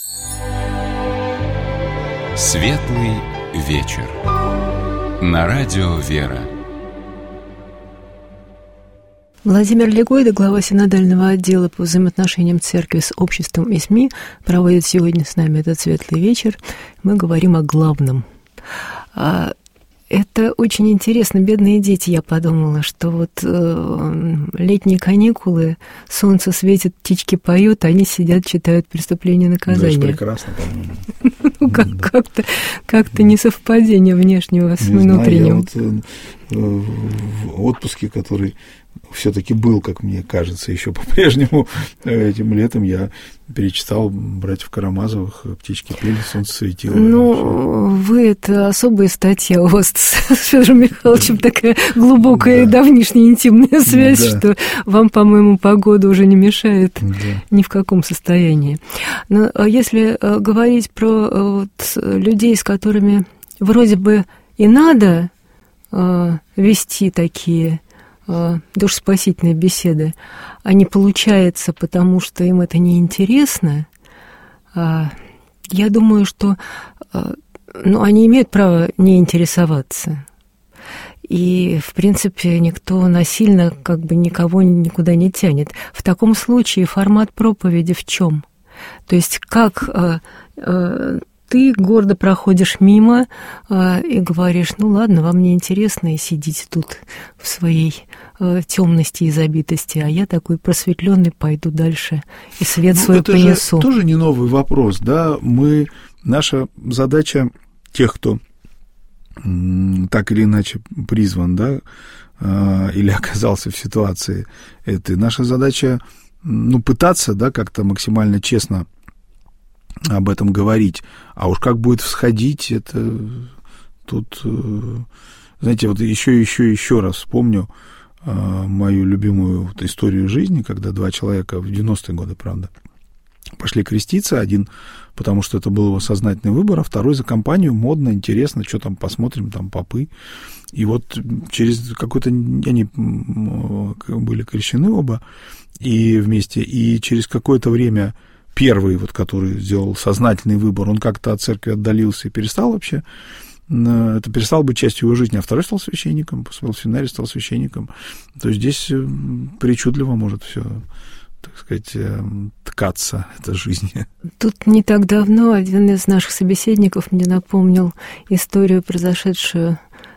Светлый вечер. На радио «Вера». Владимир Легойда, глава синодального отдела по взаимоотношениям церкви с обществом и СМИ, проводит сегодня с нами этот светлый вечер. Мы говорим о главном. Это очень интересно. Бедные дети, я подумала, что вот летние каникулы, солнце светит, птички поют, они сидят, читают «Преступление и наказание». Да, это прекрасно, по-моему. Ну, как-то несовпадение внешнего с внутренним. Я вот в отпуске, который все-таки был, как мне кажется, еще по-прежнему этим летом, я перечитал «Братьев Карамазовых», «Птички пели», «Солнце светило». Ну, вы, это особая статья у вас с Федором Михайловичем, такая глубокая и давнишняя интимная связь, что вам, по-моему, погода уже не мешает ни в каком состоянии. Но если говорить про людей, с которыми вроде бы и надо вести такие душеспасительные беседы, а не получается, потому что им это неинтересно, я думаю, что они имеют право не интересоваться. И, в принципе, никто насильно никого никуда не тянет. В таком случае формат проповеди в чем? То есть как ты гордо проходишь мимо и говоришь, ну ладно, вам не интересно, и сидите тут в своей темности и забитости, а я такой просветленный пойду дальше и свет свой принесу. Это тоже не новый вопрос, да, наша задача тех, кто так или иначе призван, да, или оказался в ситуации этой, наша задача, пытаться, да, как-то максимально честно об этом говорить, а уж как будет всходить, это тут, знаете, вот еще раз вспомню мою любимую историю жизни, когда два человека в 90-е годы, правда, пошли креститься, один, потому что это был его сознательный выбор, а второй за компанию, модно, интересно, что там посмотрим, там попы, и вот через какой-то, они были крещены оба, и вместе, и через какое-то время первый, который сделал сознательный выбор, он как-то от церкви отдалился и перестал вообще, это перестало быть частью его жизни, а второй стал священником, поступил в семинарий, стал священником. То есть здесь причудливо может все, так сказать, ткаться, эта жизнь. Тут не так давно один из наших собеседников мне напомнил историю, произошедшую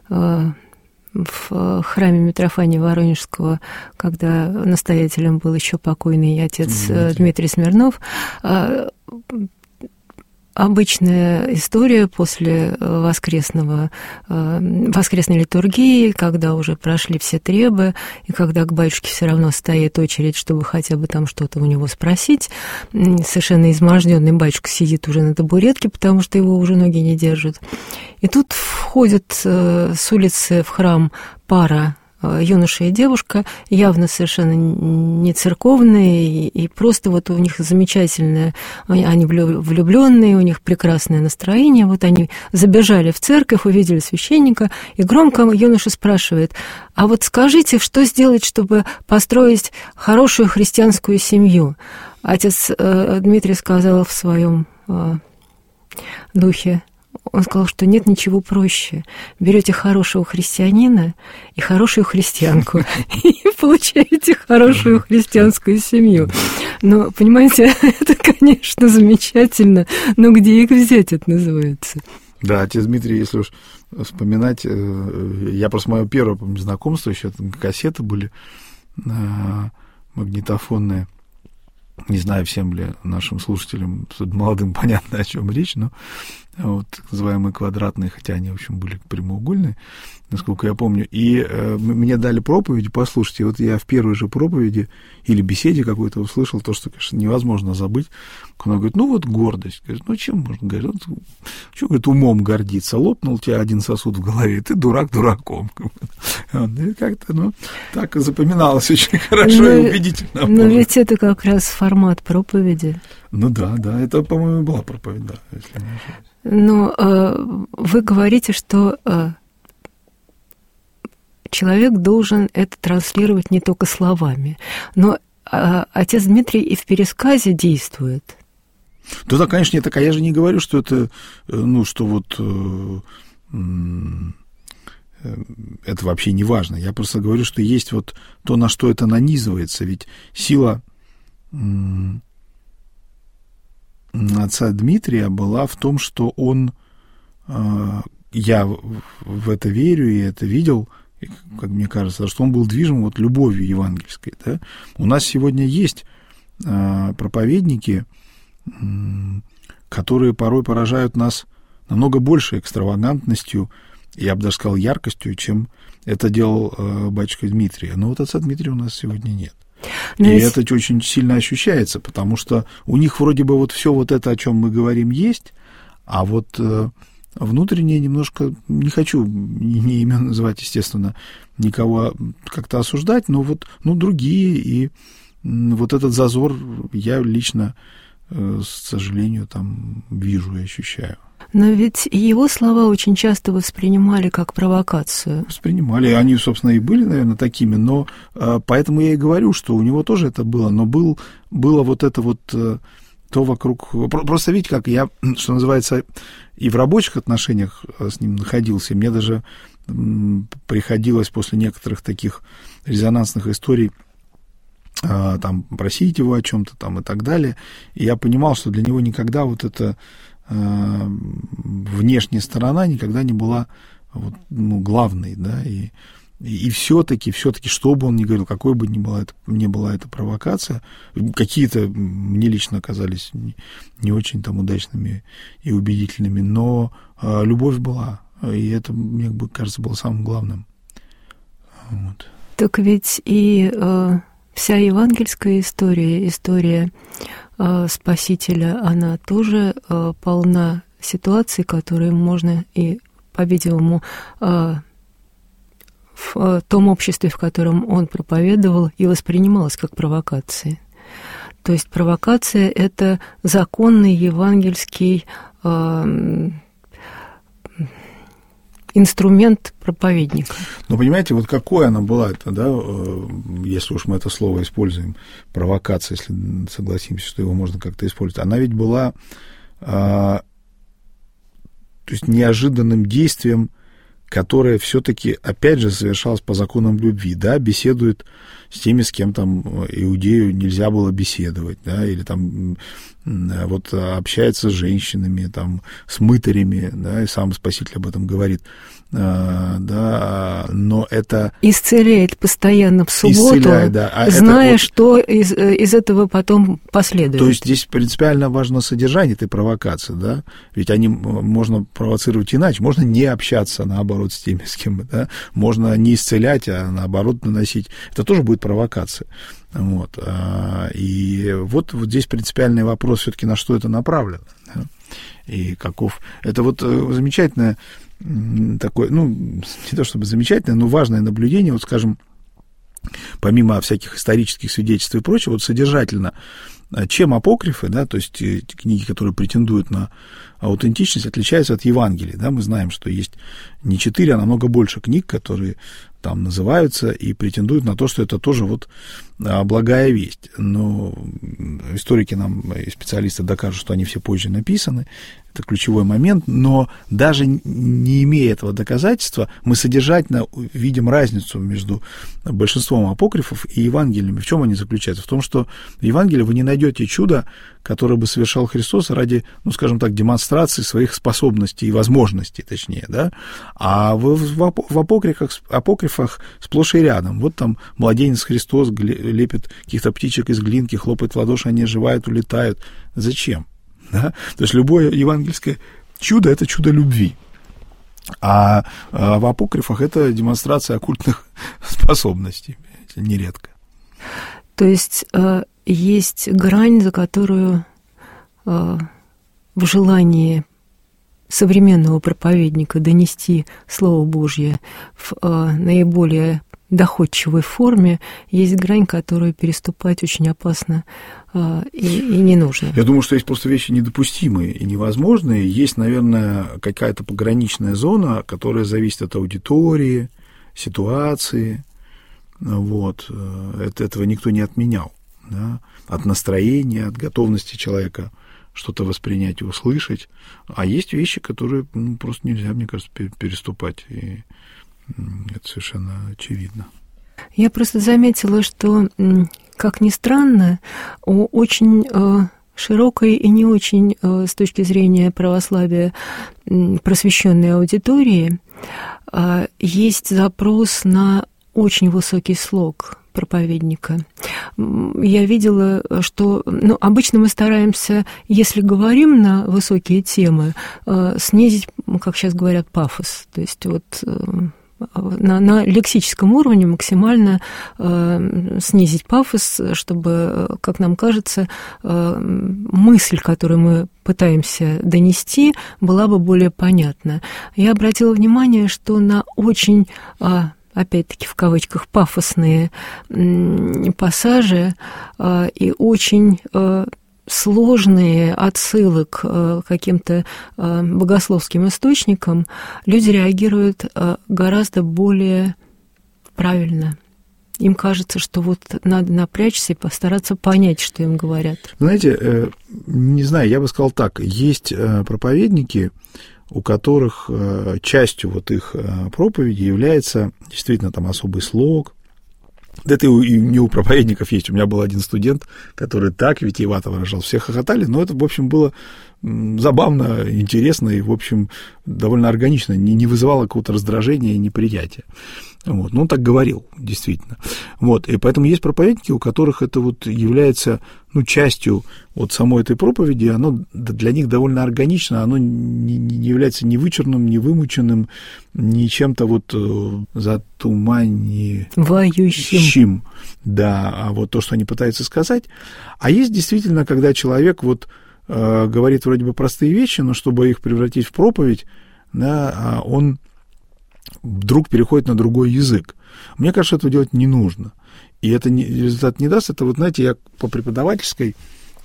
в храме Митрофания Воронежского, когда настоятелем был еще покойный отец Дмитрий Смирнов. Обычная история после воскресной литургии, когда уже прошли все требы, и когда к батюшке все равно стоит очередь, чтобы хотя бы там что-то у него спросить. Совершенно изможденный батюшка сидит уже на табуретке, потому что его уже ноги не держат. И тут входит с улицы в храм пара, юноша и девушка, явно совершенно не церковные, и просто вот у них замечательное, они влюбленные, у них прекрасное настроение, вот они забежали в церковь, увидели священника, и громко юноша спрашивает, а вот скажите, что сделать, чтобы построить хорошую христианскую семью? Отец Дмитрий сказал в своем духе, он сказал, что нет ничего проще. Берете хорошего христианина и хорошую христианку, и получаете хорошую христианскую семью. Но, понимаете, это, конечно, замечательно, но где их взять, это называется? Да, отец Дмитрий, если уж вспоминать, я просто мое первое, помню, знакомство, еще там кассеты были магнитофонные. Не знаю, всем ли нашим слушателям, молодым, понятно, о чем речь, но вот так называемые квадратные, хотя они, в общем, были прямоугольные, насколько я помню. И мне дали проповеди послушать, и вот я в первой же проповеди или беседе какой-то услышал то, что, конечно, невозможно забыть. Он говорит, ну вот гордость. Говорит, ну чем можно говорить? Вот, что, говорит, умом гордиться? Лопнул тебя один сосуд в голове, ты дурак дураком. И как-то, ну, так и запоминалось очень хорошо и убедительно. Но ведь это как раз формат проповеди. Ну да, это, по-моему, была проповедь, да, если не ошибаюсь. Но вы говорите, что человек должен это транслировать не только словами, но отец Дмитрий и в пересказе действует. Да, конечно, это, я же не говорю, что это, ну, что вот это вообще не важно. Я просто говорю, что есть вот то, на что это нанизывается, ведь сила отца Дмитрия была в том, что он, я в это верю и это видел, как мне кажется, что он был движим вот любовью евангельской. Да? У нас сегодня есть проповедники, которые порой поражают нас намного большей экстравагантностью, я бы даже сказал, яркостью, чем это делал батюшка Дмитрий. Но вот отца Дмитрия у нас сегодня нет. И это очень сильно ощущается, потому что у них вроде бы вот все вот это, о чем мы говорим, есть, а вот внутреннее немножко, не хочу ни имен называть, естественно, никого как-то осуждать, но вот, ну, другие, и вот этот зазор я лично, к сожалению, там вижу и ощущаю. Но ведь его слова очень часто воспринимали как провокацию. Воспринимали, они, собственно, и были, наверное, такими, но поэтому я и говорю, что у него тоже это было, но было вот это вот то вокруг... Просто видите, как я, что называется, и в рабочих отношениях с ним находился, мне даже приходилось после некоторых таких резонансных историй там просить его о чем-то там и так далее, и я понимал, что для него никогда вот эта внешняя сторона никогда не была вот, ну, главной, да, и все-таки, что бы он ни говорил, какой бы ни была эта провокация, какие-то мне лично оказались не очень там удачными и убедительными, но любовь была, и это, мне кажется, было самым главным. Вот. Так ведь и вся евангельская история Спасителя, она тоже полна ситуаций, которые можно и, по-видимому, в том обществе, в котором он проповедовал, и воспринималось как провокации. То есть провокация – это законный евангельский инструмент проповедника. Ну, понимаете, вот какой она была, это, да, если уж мы это слово используем, провокация, если согласимся, что его можно как-то использовать, она ведь была, то есть, неожиданным действием, которое все-таки, опять же, совершалось по законам любви, да, беседует с теми, с кем там иудею нельзя было беседовать, да, или там вот общается с женщинами, там, с мытарями, да, и сам Спаситель об этом говорит, да, но это... Исцеляет постоянно в субботу, да, зная, вот... что из этого потом последует. То есть здесь принципиально важно содержание этой провокации, да, ведь можно провоцировать иначе, можно не общаться, наоборот, с теми, с кем, да, можно не исцелять, а наоборот наносить, это тоже будет провокация. Вот. И вот здесь принципиальный вопрос все-таки, на что это направлено. Да? И каков... Это вот замечательное такое, ну, не то чтобы замечательное, но важное наблюдение, вот, скажем, помимо всяких исторических свидетельств и прочего, вот содержательно, чем апокрифы, да, то есть книги, которые претендуют на аутентичность, отличаются от Евангелий, да, мы знаем, что есть не 4, а намного больше книг, которые там называются и претендуют на то, что это тоже вот благая весть. Но историки нам и специалисты докажут, что они все позже написаны. Это ключевой момент. Но даже не имея этого доказательства, мы содержательно видим разницу между большинством апокрифов и Евангелиями. В чем они заключаются? В том, что в Евангелии вы не найдете чуда, которое бы совершал Христос ради, ну, скажем так, демонстрации своих способностей и возможностей, точнее, да. А в апокрифах сплошь и рядом. Вот там младенец Христос лепит каких-то птичек из глинки, хлопает в ладоши, они оживают, улетают. Зачем? Да? То есть любое евангельское чудо – это чудо любви. А в апокрифах это демонстрация оккультных способностей, нередко. То есть есть грань, за которую в желании современного проповедника донести Слово Божье в наиболее доходчивой форме, есть грань, которую переступать очень опасно и не нужно. Я думаю, что есть просто вещи недопустимые и невозможные. Есть, наверное, какая-то пограничная зона, которая зависит от аудитории, ситуации. Вот. Этого никто не отменял. Да? От настроения, от готовности человека что-то воспринять и услышать. А есть вещи, которые просто нельзя, мне кажется, переступать. И это совершенно очевидно. Я просто заметила, что, как ни странно, у очень широкой и не очень с точки зрения православия просвещенной аудитории есть запрос на очень высокий слог проповедника. Я видела, что обычно мы стараемся, если говорим на высокие темы, снизить, как сейчас говорят, пафос. То есть вот на лексическом уровне максимально снизить пафос, чтобы, как нам кажется, мысль, которую мы пытаемся донести, была бы более понятна. Я обратила внимание, что на очень, опять-таки в кавычках, пафосные пассажи и очень сложные отсылы к каким-то богословским источникам, люди реагируют гораздо более правильно. Им кажется, что вот надо напрячься и постараться понять, что им говорят. Знаете, не знаю, я бы сказал так, есть проповедники, у которых частью вот их проповеди является действительно там особый слог. Это и не у проповедников есть. У меня был один студент, который так витиевато выражал. Все хохотали, но это, в общем, было забавно, интересно и, в общем, довольно органично. Не вызывало какого-то раздражения и неприятия. Вот. Но он так говорил, действительно. Вот. И поэтому есть проповедники, у которых это вот является частью вот самой этой проповеди, оно для них довольно органично, оно не является ни вычурным, ни вымученным, ни чем-то вот затуманивающим. Да, а вот то, что они пытаются сказать. А есть действительно, когда человек вот говорит вроде бы простые вещи, но чтобы их превратить в проповедь, да, он вдруг переходит на другой язык. Мне кажется, этого делать не нужно. И это результат не даст. Это вот, знаете, я по преподавательской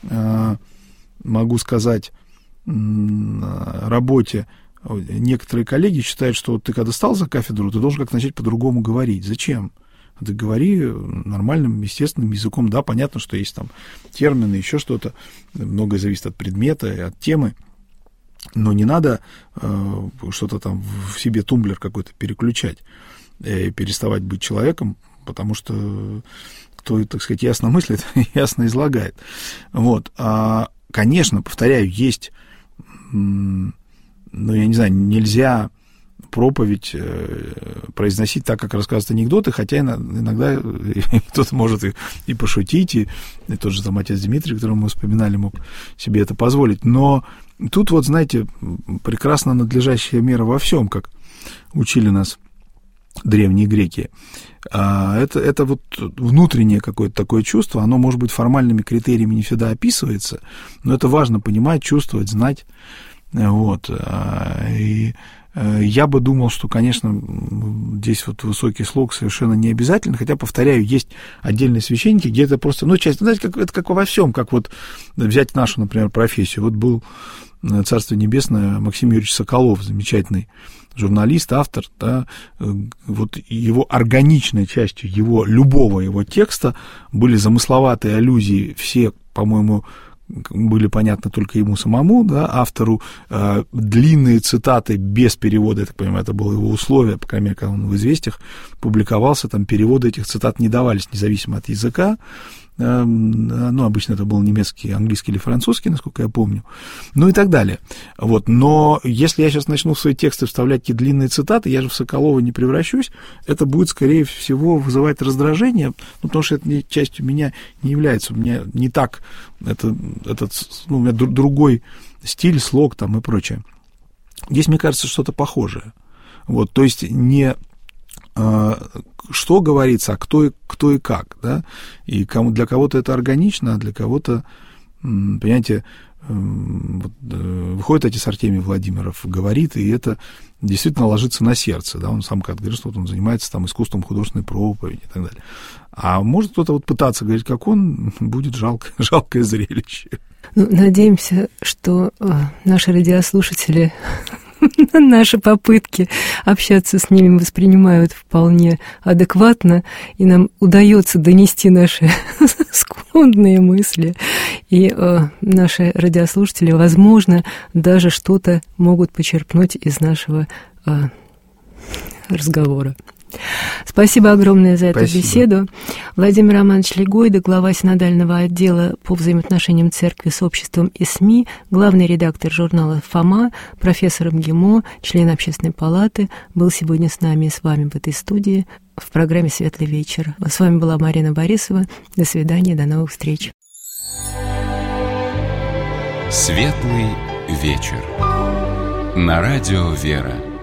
могу сказать работе. Некоторые коллеги считают, что вот ты когда стал за кафедру, ты должен как-то начать по-другому говорить. Зачем? Ты говори нормальным, естественным языком. Да, понятно, что есть там термины, еще что-то. Многое зависит от предмета и от темы. Но не надо что-то там в себе тумблер какой-то переключать и переставать быть человеком, потому что кто, так сказать, ясно мыслит, ясно излагает. Вот. Конечно, повторяю, есть, я не знаю, нельзя проповедь произносить так, как рассказывают анекдоты, хотя иногда кто-то может и пошутить, и тот же там отец Дмитрий, которого мы вспоминали, мог себе это позволить. Но тут вот, знаете, прекрасно надлежащая мера во всем, как учили нас древние греки. Это вот внутреннее какое-то такое чувство, оно, может быть, формальными критериями не всегда описывается, но это важно понимать, чувствовать, знать. Вот. И я бы думал, что, конечно, здесь вот высокий слог совершенно не обязательно, хотя, повторяю, есть отдельные священники, где это просто, часть, знаете, это как во всем, как вот взять нашу, например, профессию. Вот был, Царство Небесное, Максим Юрьевич Соколов, замечательный журналист, автор, да, вот его органичной частью, любого его текста были замысловатые аллюзии, все, по-моему, были понятны только ему самому, да, автору, длинные цитаты без перевода, я так понимаю, это было его условие, по крайней мере, когда он в «Известиях» публиковался, там переводы этих цитат не давались, независимо от языка, обычно это был немецкий, английский или французский, насколько я помню, и так далее. Вот. Но если я сейчас начну в свои тексты вставлять такие длинные цитаты, я же в Соколова не превращусь, это будет, скорее всего, вызывать раздражение, потому что это частью меня не является, у меня не так, у меня другой стиль, слог там и прочее. Здесь, мне кажется, что-то похожее. Вот, то есть не что говорится, а кто и как, да, и для кого-то это органично, а для кого-то, понимаете, выходит отец Артемий Владимиров, говорит, и это действительно ложится на сердце, да, он сам как говорит, что он занимается там искусством художественной проповеди и так далее. А может кто-то вот пытаться говорить, как он, будет жалкое зрелище. Надеемся, что наши радиослушатели наши попытки общаться с ними воспринимают вполне адекватно, и нам удается донести наши скудные мысли. И наши радиослушатели, возможно, даже что-то могут почерпнуть из нашего разговора. Спасибо огромное за эту беседу. Владимир Романович Легойда, глава синодального отдела по взаимоотношениям церкви с обществом и СМИ, главный редактор журнала «Фома», профессор МГИМО, член Общественной палаты, был сегодня с нами и с вами в этой студии в программе «Светлый вечер». С вами была Марина Борисова. До свидания, до новых встреч. «Светлый вечер» на радио «Вера».